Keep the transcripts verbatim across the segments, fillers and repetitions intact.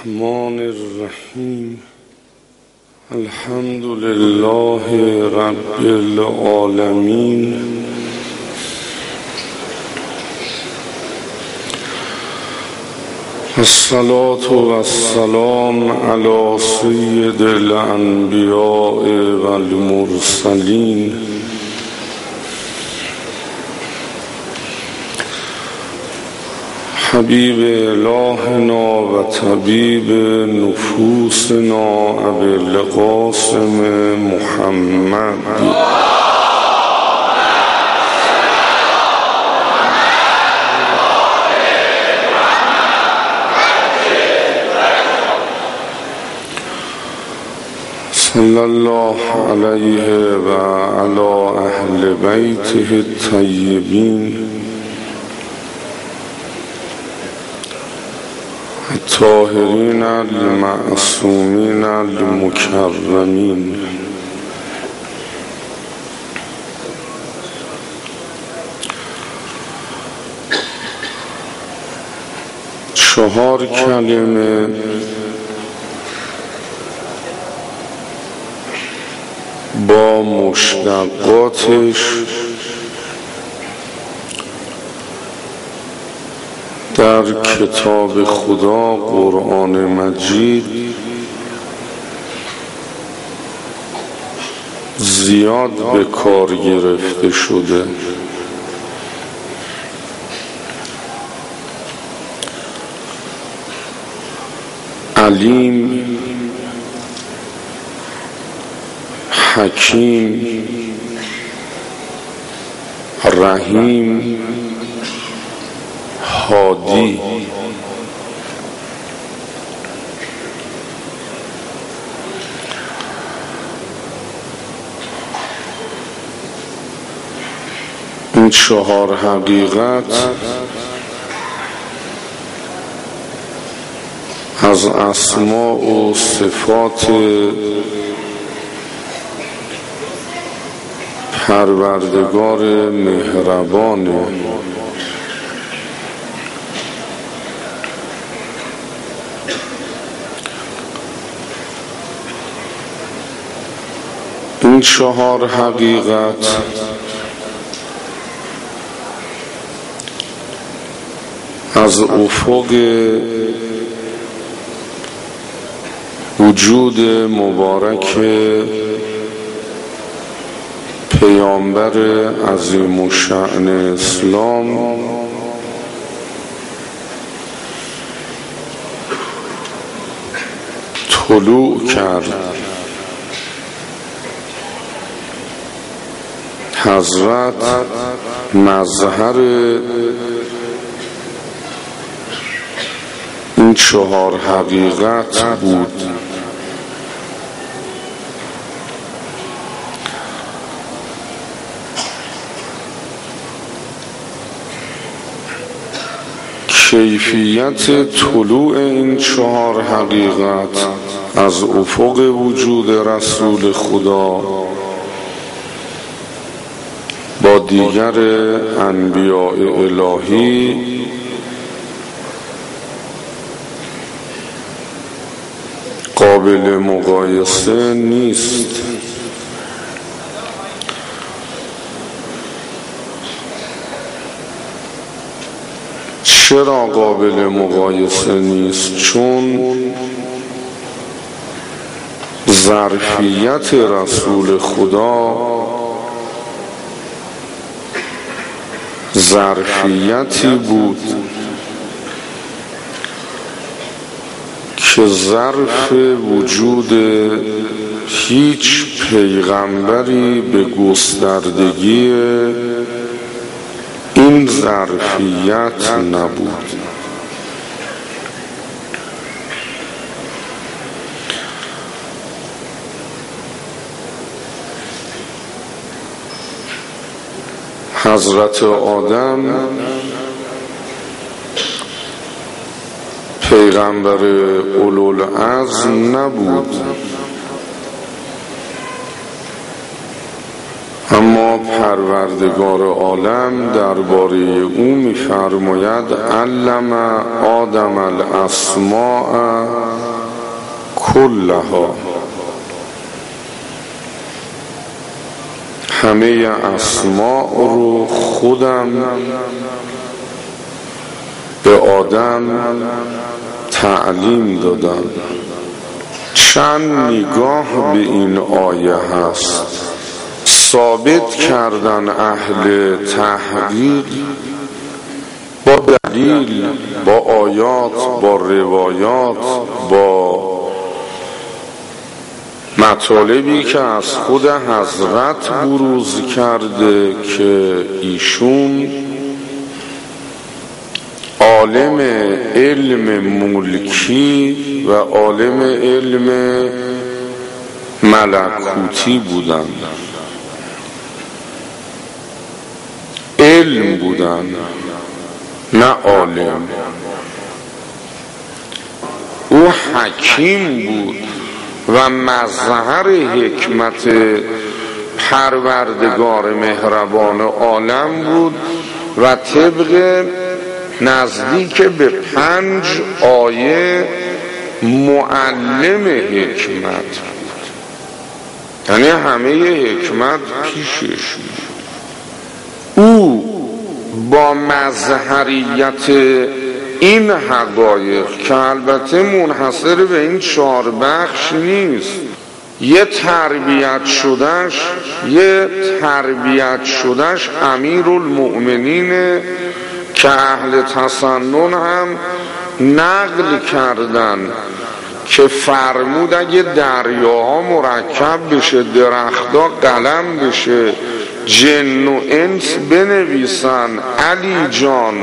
الرحمن الرحیم الحمد لله رب العالمین الصلاة والسلام علی سید الانبیاء والمرسلین حبیب الهنا و طبیب نفوسنا ابی القاسم محمد صلی الله علیه و علی اهل بیته الطیبین الطاهرین المعصومین المکرمین. چهار کلمه با مشتقاتش در کتاب خدا قرآن مجید زیاد به کار گرفته شده. علیم، حکیم، رحیم، هادی. این چهار حقیقت از اسماء و صفات پروردگار مهربانه. این چهار حقیقت از افق وجود مبارک پیامبر عظیم الشأن اسلام طلوع کرد. حضرت مظهر این چهار حقیقت بود. کیفیت طلوع این چهار حقیقت از افق وجود رسول خدا با دیگر انبیاء الهی قابل مقایسه نیست. چرا قابل مقایسه نیست؟ چون ظرفیت رسول خدا ظرفیتی بود که ظرف وجود هیچ پیغمبری به گستردگی این ظرفیت نبود. حضرت آدم پیغمبر اولوالعزم نبود، اما پروردگار عالم درباره او می‌فرماید علم آدم الاسماء کلها، همه اسماء رو خودم به آدم تعلیم دادم. چند نگاه به این آیه هست ثابت کردن اهل تحقیق با دلیل، با آیات، با روایات، با مطالبی که از خود حضرت بروز کرده که ایشون عالم علم ملکی و عالم علم ملکوتی بودن، علم بودن نه عالم. او حکیم بود و مظهر حکمت پروردگار مهربان عالم بود و طبق نزدیک به پنج آیه معلم حکمت بود، یعنی همه حکمت پیشش بود. او با مظهریت این حقایق که البته منحصر به این چهار بخش نیست، یه تربیت شدش یه تربیت شدش امیرالمؤمنین که اهل تسنن هم نقل کردن که فرمود اگه دریاها مرکب بشه، درختها قلم بشه، جن و انس بنویسن، علی جان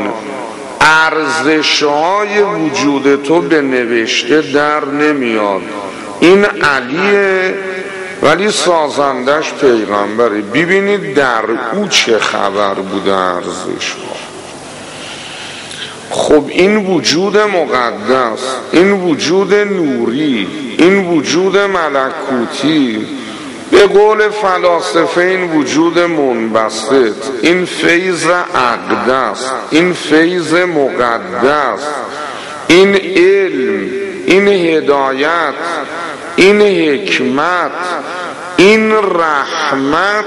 ارزش‌های وجود تو به نوشته در نمیاد. این علیه ولی سازندش پیغمبره. ببینید در او چه خبر بوده ارزش‌ها. خب این وجود مقدس، این وجود نوری، این وجود ملکوتی، به قول فلاسفه این وجود منبسط، این فیض اقدس، این فیض مقدس، این علم، این هدایت، این حکمت، این رحمت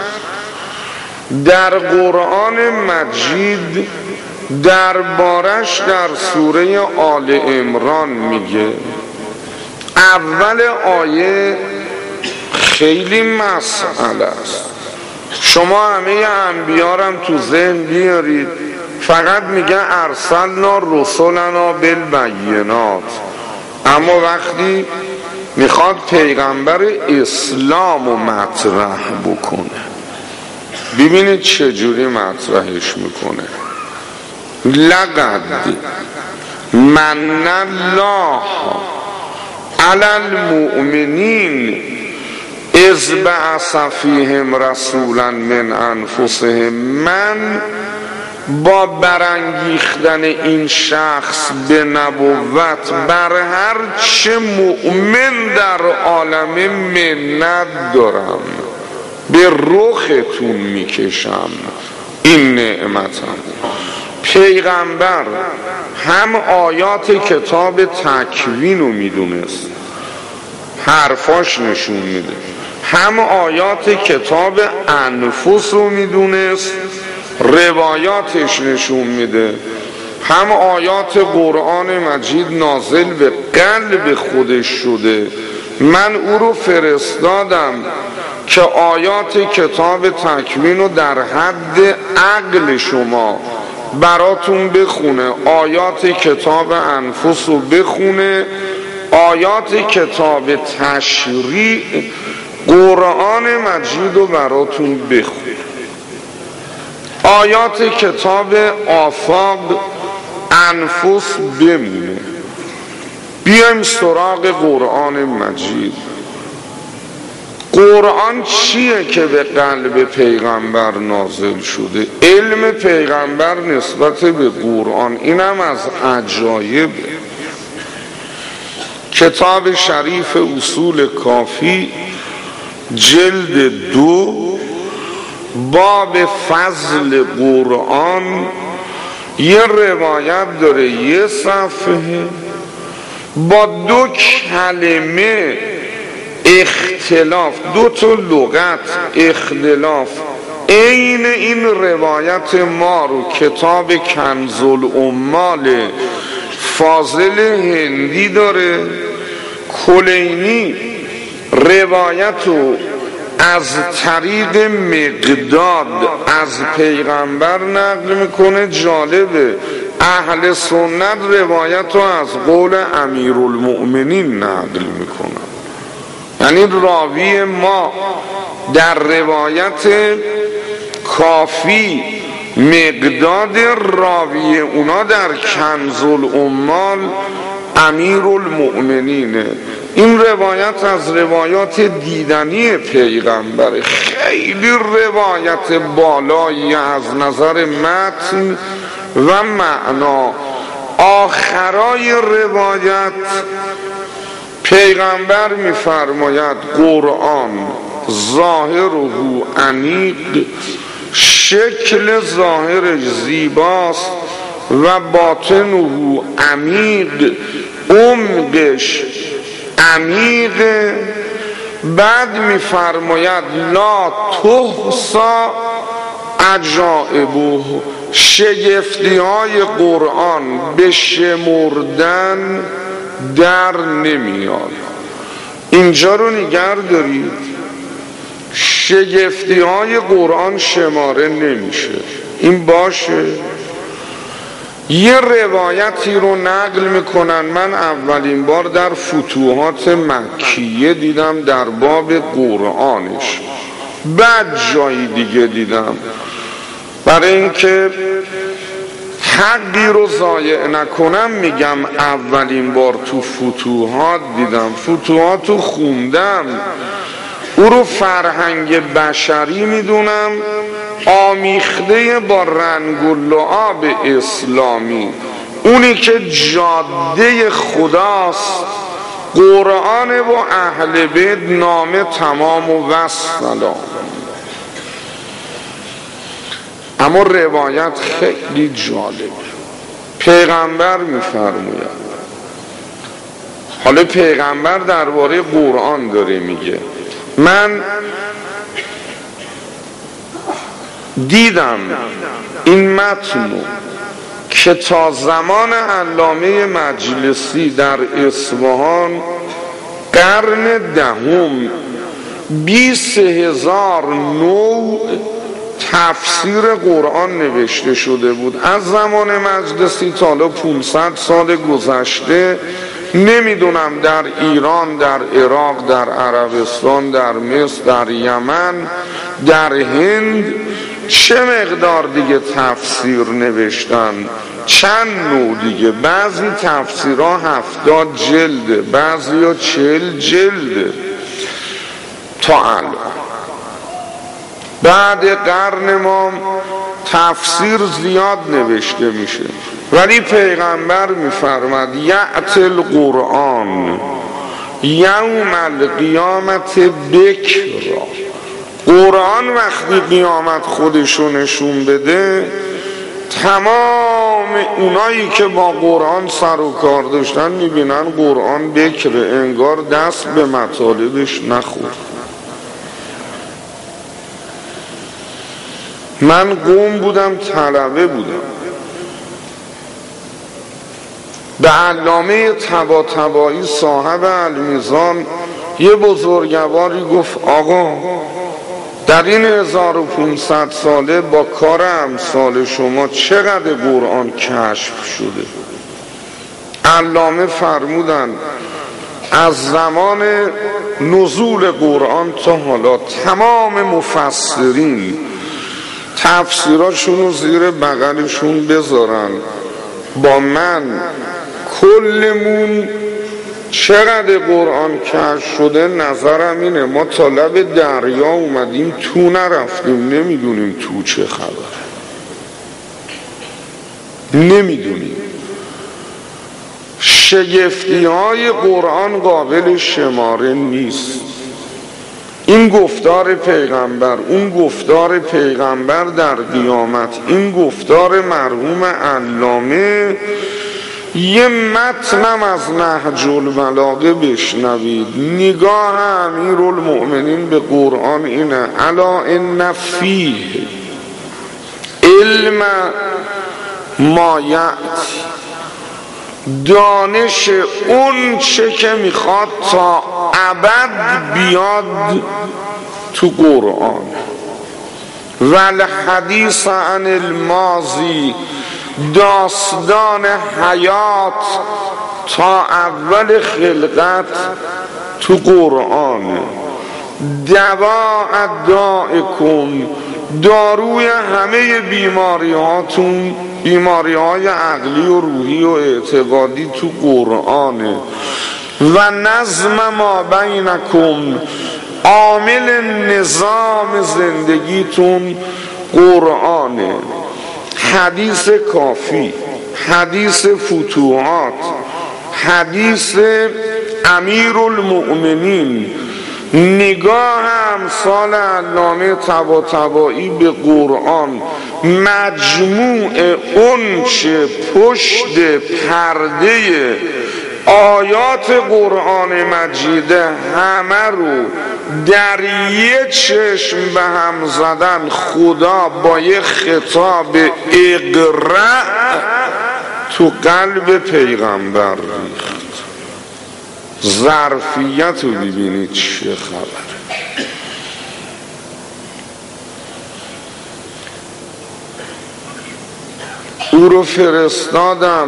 در قرآن مجید دربارش در سوره آل عمران میگه. اول آیه خیلی مسئله است، شما همه انبیارم تو ذهن بیارید، فقط میگه ارسلنا رسولنا بالبینات، اما وقتی میخواد پیغمبر اسلام رو مطرح بکنه ببینید چجوری مطرحش میکنه. لقد من الله علی المؤمنین اذ بعث فیهم رسولا من انفسهم. من با برانگیختن این شخص به نبوت بر هر چه مؤمن در عالم منت دارم، به رختون میکشم این نعمتم. پیغمبر هم آیات کتاب تکوین رو میدونست، حرفاش نشون میده، هم آیات کتاب انفس رو میدونست، روایاتش نشون میده، هم آیات قرآن مجید نازل به قلب خودش شده. من او رو فرستادم که آیات کتاب تکوین رو در حد عقل شما براتون بخونه، آیات کتاب انفس رو بخونه، آیات کتاب تشریع قرآن مجید رو براتون بخونه، آیات کتاب آفاق انفس بمونه. بیایم سراغ قرآن مجید. قرآن چیه که به قلب پیغمبر نازل شده؟ علم پیغمبر نسبت به قرآن، اینم از عجایبه. کتاب شریف اصول کافی جلد دو باب فضل قرآن یه روایت داره یه صفحه با دو کلمه اختلاف، دو تا لغت اختلاف عین این روایت ما رو کتاب کنز العمال فاضل هندی داره. کلینی روایت رو از طریق مقداد از پیغمبر نقل میکنه. جالبه اهل سنت روایت رو از قول امیرالمؤمنین نقل میکنه، یعنی راوی ما در روایت کافی مقداد راوی اونا در کنز العمال امیرالمؤمنینه. این روایت از روایات دیدنی پیغمبر، خیلی روایت بالایی از نظر متن و معنا. آخرای روایت پیغمبر میفرماید قرآن ظاهره انیق، شکل ظاهرش زیباست و باطنه عمیق، عمقش عمیق. بعد میفرماید لا تحصی عجائبه، شگفتی های قرآن به شمردن در نمیاد. اینجا رو نگه دارید، شگفتی های قرآن شماره نمیشه. این باشه. یه روایتی رو نقل میکنن، من اولین بار در فتوحات مکیه دیدم در باب قرآنش، بعد جایی دیگه دیدم. برای اینکه حقی رو ضایع نکنم میگم اولین بار تو فتوحات دیدم. فتوحات رو خوندم، او رو فرهنگ بشری میدونم آمیخته با رنگ و لعاب اسلامی. اونی که جاده خداست قرآن و اهل بیت نامه تمام و وسلام. اما روایت خیلی جالب، پیغمبر میفرماید، حالا پیغمبر درباره قرآن داره میگه، من دیدم این متن که تا زمان علامه مجلسی در اصفهان قرن دهم بیست هزار نوع تفسیر قرآن نوشته شده بود. از زمان مجلسی تا حالا پانصد سال گذشته نمیدونم در ایران، در عراق، در عربستان، در مصر، در یمن، در هند چه مقدار دیگه تفسیر نوشتن، چند نوع دیگه. بعضی تفسیرها هفتاد جلده، بعضی ها چل جلده تا الان. بعد قرن ما تفسیر زیاد نوشته میشه، ولی پیغمبر میفرماد یأتی القرآن یوم القیامت بکرا. قرآن وقتی قیامت خودشو نشون بده، تمام اونایی که با قرآن سر و کار داشتن میبینن قرآن بکره، انگار دست به مطالبش نخورد. من قوم بودم، طلبه بودم، به علامه طباطبایی صاحب المیزان یه بزرگواری گفت آقا در این هزار و پانصد ساله با کار امثال شما چقدر قرآن کشف شده؟ علامه فرمودن از زمان نزول قرآن تا حالا تمام مفسرین تفسیراشون رو زیر بغلشون بذارن، با من کلمون چقدر قرآن کشف شده نظرم اینه ما تا لب دریا اومدیم تو نرفتیم، نمیدونیم تو چه خبره، نمیدونیم. شگفتی های قرآن قابل شماره نیست. این گفتار پیغمبر، اون گفتار پیغمبر در قیامت، این گفتار مرحوم علامه، یه متنم از نهج البلاغه بشنوید. نگاه امیرالمؤمنین به قرآن اینه: الا ان فیه علم ما یأتی، دانش اون چه که میخواد تا ابد بیاد تو قرآن. والحدیث عن الماضی، داستان حیات تا اول خلقت تو قرآن. دواء دائکم، داروی همه بیماری هاتون، بیماری های عقلی و روحی و اعتقادی تو قرآنه. و نظم ما بینکم، عامل نظام زندگیتون قرآنه. حدیث کافی، حدیث فتوحات، حدیث امیرالمؤمنین، نگاه امثال علامه طباطبایی به قرآن، مجموع اون چه پشت پرده آیات قرآن مجیده همه رو در یه چشم به هم زدن، خدا با یه خطاب اقرأ تو قلب پیغمبر ریخت. ظرفیت رو ببینید چه خبره. او رو فرستادم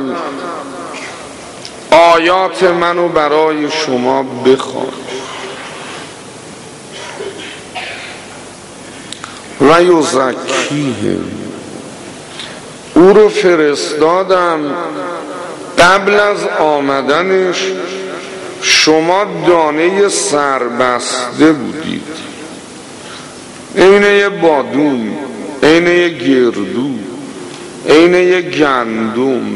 آیات منو برای شما بخوان و یزکیهم. او رو فرستادم قبل از آمدنش شما دانه سربسته بودید، عین یه بادون، عین یه گردو، عین یه گندم،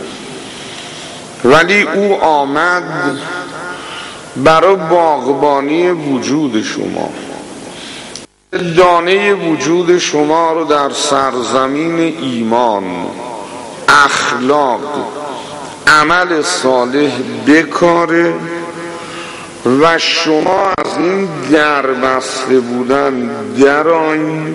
ولی او آمد برای باغبانی وجود شما. دانه وجود شما رو در سرزمین ایمان، اخلاق، عمل صالح بکاره و شما از این دربسته بودن درآیین.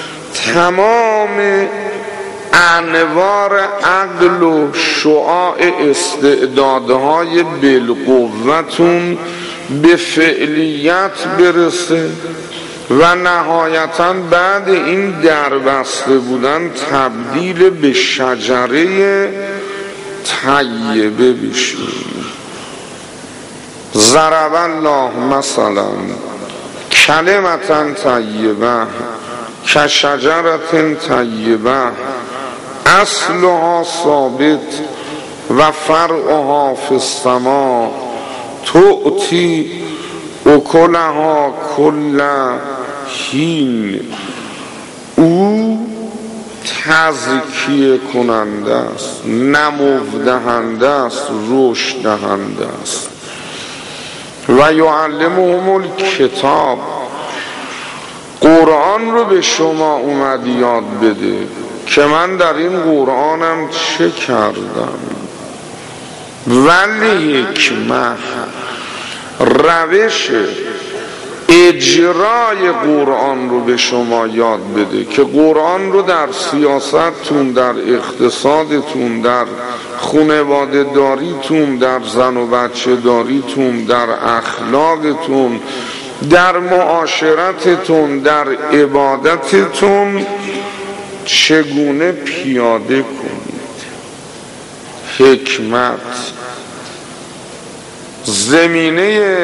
تمام انوار عقل و شعاع استعدادهای بالقوتون به فعلیت برسه و نهایتاً بعد این دربسته بودن تبدیل به شجره طیبه بشیم. ضرب الله مثلا کلمة طیبه کشجرة طیبه اصلها ثابت و فرعها فی السماء تؤتی اکلها کل حین. او تزکیه کننده است، نمو دهنده است، رشد دهنده است. و یعلمهم الکتاب، قرآن رو به شما اومد یاد بده که من در این قرآنم چه کردم. ولی حکمت، روش اجرای قرآن رو به شما یاد بده که قرآن رو در سیاستتون، در اقتصادتون، در خانواده داریتون، در زن و بچه داریتون، در اخلاقتون، در معاشرتتون، در عبادتتون چگونه پیاده کنید. حکمت زمینه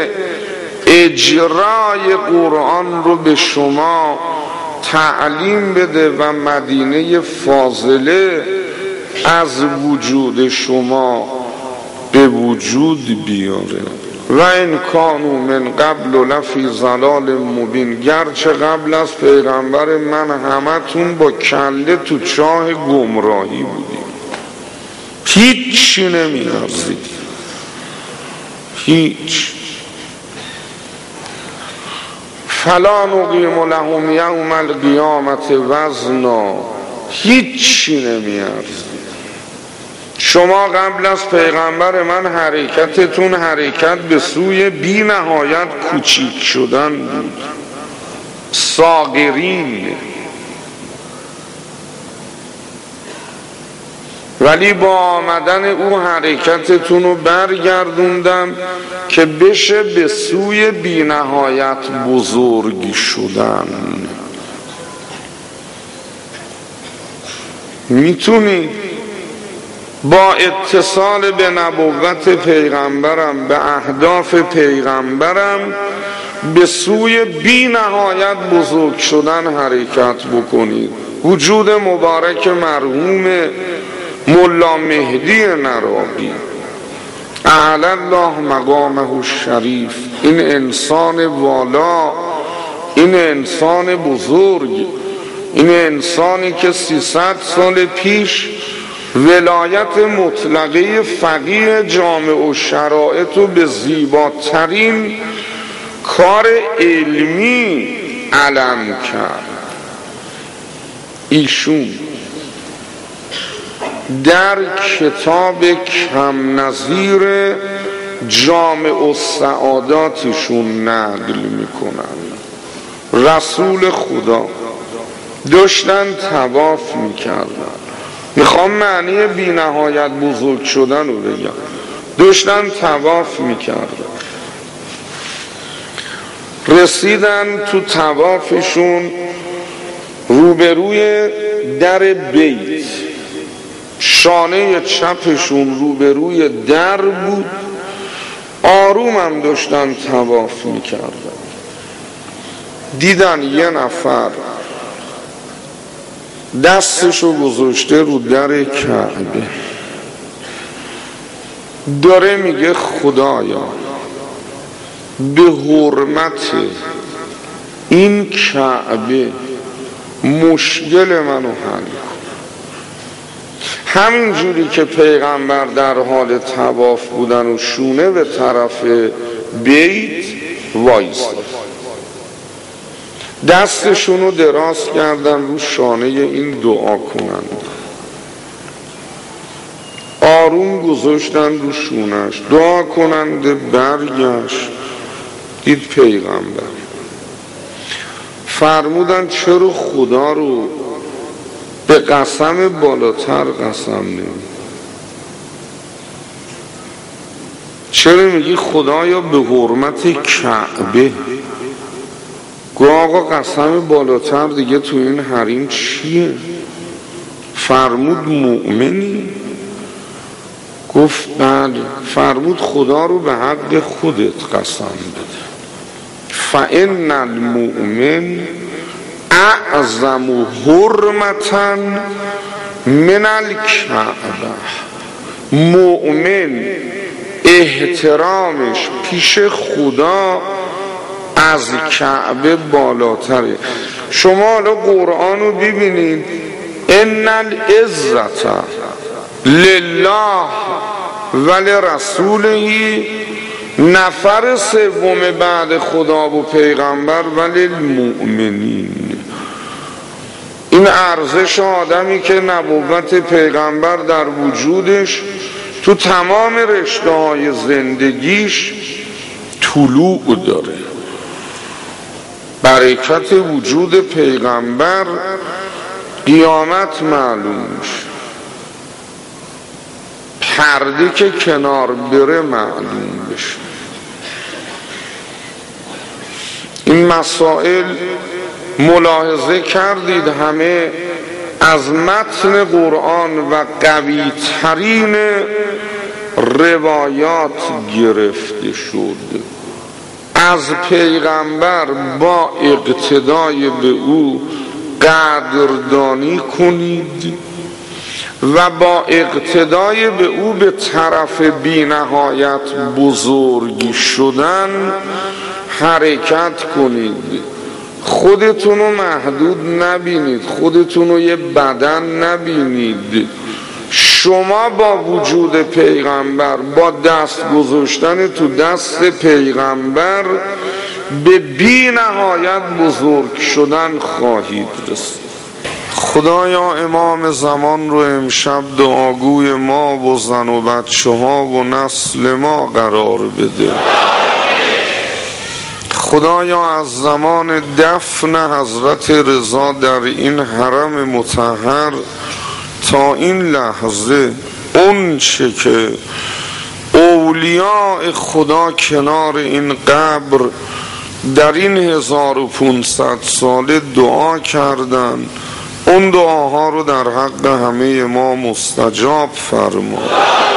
اجرای قرآن رو به شما تعلیم بده و مدینه فاضله از وجود شما به وجود بیاره. و این کانو من قبل لفی ضلال مبین، گرچه قبل از پیغمبر من همتون با کله تو چاه گمراهی بودیم، هیچی نمی‌دونستید، هیچ. فلا نقیم لهم یوم القیامت وزنا، هیچی نمیارزید. شما قبل از پیغمبر من حرکتتون حرکت به سوی بی نهایت کوچیک شدن بود، صاغرین. ولی با آمدن او حرکتتون رو برگردوندم که بشه به سوی بی نهایت بزرگ شدن. میتونید با اتصال به نبوت پیغمبرم، به اهداف پیغمبرم، به سوی بی نهایت بزرگ شدن حرکت بکنید. وجود مبارک مرحوم ملا مهدی نرابی اعلی الله مقامه الشریف، این انسان والا، این انسان بزرگ، این انسانی که سیصد سال پیش ولایت مطلقه فقیه جامع و شرایط رو به زیباترین کار علمی علم کرد. ایشون در کتاب کم نظیر جامع و سعاداتشون نقل میکنن رسول خدا داشتن طواف میکردن. میخوام معنی بی نهایت بزرگ شدن رو بگم. داشتن طواف میکردن، رسیدن تو طوافشون روبروی در بیت، شانه چپشون روبروی در بود، آروم هم داشتن طواف میکردن. دیدن یه نفر دستشو گذاشته رو در کعبه، داره میگه خدایا به حرمت این کعبه مشکل منو حل کن. همین جوری که پیغمبر در حال طواف بودن و شونه به طرف بیت وایستاد، دستشونو دراز کردن رو شانه این دعا کنند، آروم گذاشتن رو شونش دعا کننده. برگشت دید پیغمبر، فرمودن چرا خدا رو به قسم بالاتر قسم نمی؟ چرا میگی خدایا به حرمت کعبه؟ گو آقا قسم بالاتر دیگه تو این حریم چیه؟ فرمود مؤمنی؟ گفت بله. فرمود خدا رو به حق خودت قسم بده، فإن المؤمن اعظم حرمتا من الکعبه. مؤمن احترامش پیش خدا از کعبه بالاتره. شما حالا قرآن رو ببینید، ان العزة لله ولرسوله، نفر سوم بعد خدا و پیغمبر ولی المؤمنین. این ارزش آدمی که نبوت پیغمبر در وجودش تو تمام رشته های زندگیش طلوع داره. برکت وجود پیغمبر قیامت معلوم میشه، پرده که کنار بره معلوم بشه. این مسائل ملاحظه کردید همه از متن قرآن و قوی ترین روایات گرفته شد. از پیغمبر با اقتدای به او قدردانی کنید و با اقتدای به او به طرف بی نهایت بزرگ شدن حرکت کنید. خودتونو محدود نبینید، خودتونو یه بدن نبینید. شما با وجود پیغمبر، با دست گذاشتن تو دست پیغمبر به بی نهایت بزرگ شدن خواهید رسید. خدایا امام زمان رو امشب دعاگوی ما و زن و بچه ها و نسل ما قرار بده. خدایا از زمان دفن حضرت رضا در این حرم مطهر تا این لحظه اون چه که اولیاء خدا کنار این قبر در این هزار و پونصد ساله دعا کردن، اون دعاها رو در حق همه ما مستجاب فرما.